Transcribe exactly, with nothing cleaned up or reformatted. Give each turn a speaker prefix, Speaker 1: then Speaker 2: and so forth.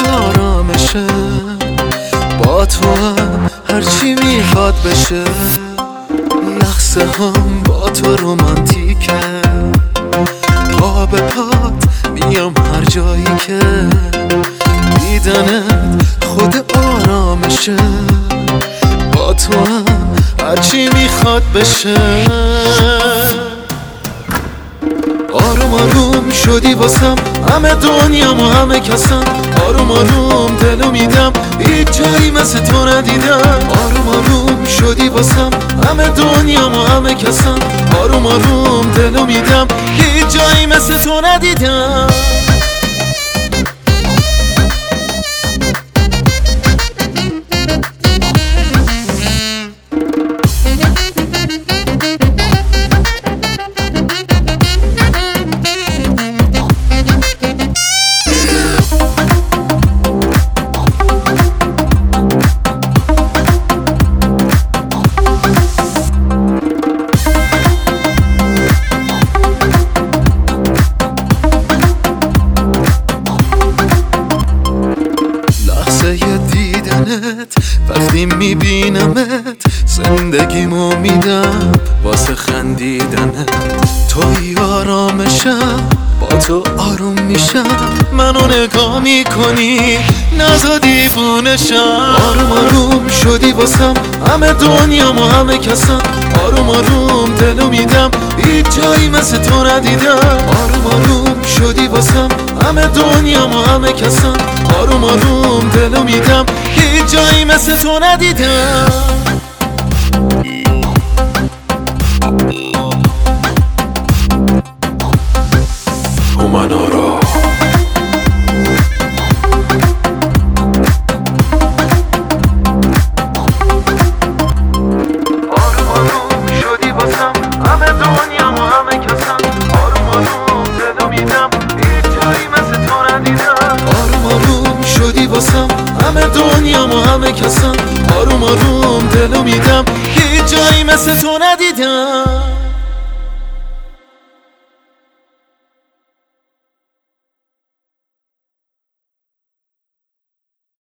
Speaker 1: آرامشه، با تو هم هرچی میخواد بشه. لحظه هم با تو رومانتیکه، پا به پات میام هر جایی که دیدنت خود آرامشه. با تو هم هرچی میخواد بشه. آروم آروم شدی واسم، همه دنیام و همه کسم. آروم آروم دلو میدم، هیچ جایی مثل تو ندیدم. آروم آروم شدی واسم، همه دنیام و همه کسم. آروم آروم دلو میدم، هیچ جایی مثل تو ندیدم. دیدنت وقتی میبینمت، زندگیمو میدم واسه خندیدنت. توی آرامشم، با تو آروم میشم. منو نگاه میکنی نزا دیوونشم. آروم آروم شدی واسم، همه دنیام و همه کسم. آروم آروم دلو میدم، هیچ جایی مثل تو ندیدم. آروم آروم شدی واسم، همه دنیام و همه کسم. آروم آروم دلو میدم، هیچ جایی مثل تو ندیدم.
Speaker 2: اومنارا
Speaker 1: آروم آروم شدی واسم، همه دنیام و همه کسم. آروم آروم دلو میدم، هیچ جایی مثل تو ندیدم. آروم آروم شدی واسم، همه دنیام و همه کسم. آروم آروم دلو میدم، هیچ جایی مثل تو ندیدم.